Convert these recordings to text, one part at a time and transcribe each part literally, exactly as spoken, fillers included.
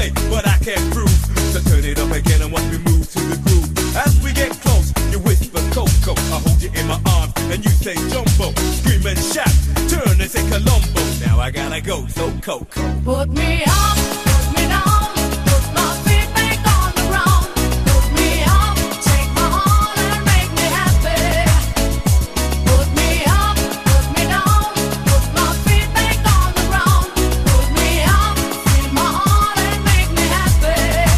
say, but I can't prove. So turn it up again and watch me move to the groove. As we get close, you whisper Coco. I hold you in my arms and you say Jumbo. Scream and shout, turn and say Colombo. Now I gotta go, so Coco. Put me up, put me down, put my feet back on the ground. Put me up, take my heart and make me happy. Put me up, put me down, put my feet back on the ground. Put me up, feel my heart and make me happy.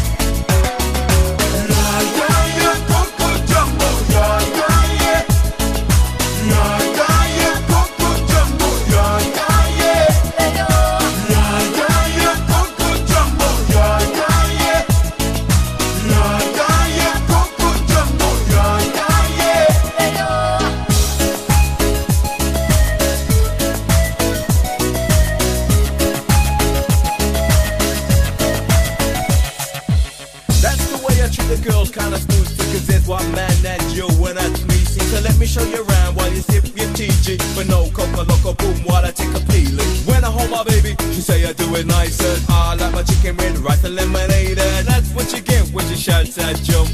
Yeah, yeah, yeah, Coco Jumbo, yeah, yeah, yeah. Yeah, yeah, yeah, Coco Jumbo, yeah, yeah, yeah. Yeah, yeah, yeah, Coco Jumbo, yeah, yeah, yeah. Yeah, yeah, yeah, Coco Jumbo, yeah, yeah, yeah. That's the way I treat the girls, kinda smooth, cause there's one man that you and that's me. See, so let me show you around while you sip your T G. But no Coca Loco boom while I take a peeling. When I hold my baby, she say I do it nicer. I like my chicken with rice and lemonade. And that's what you get when she shouts at Joe.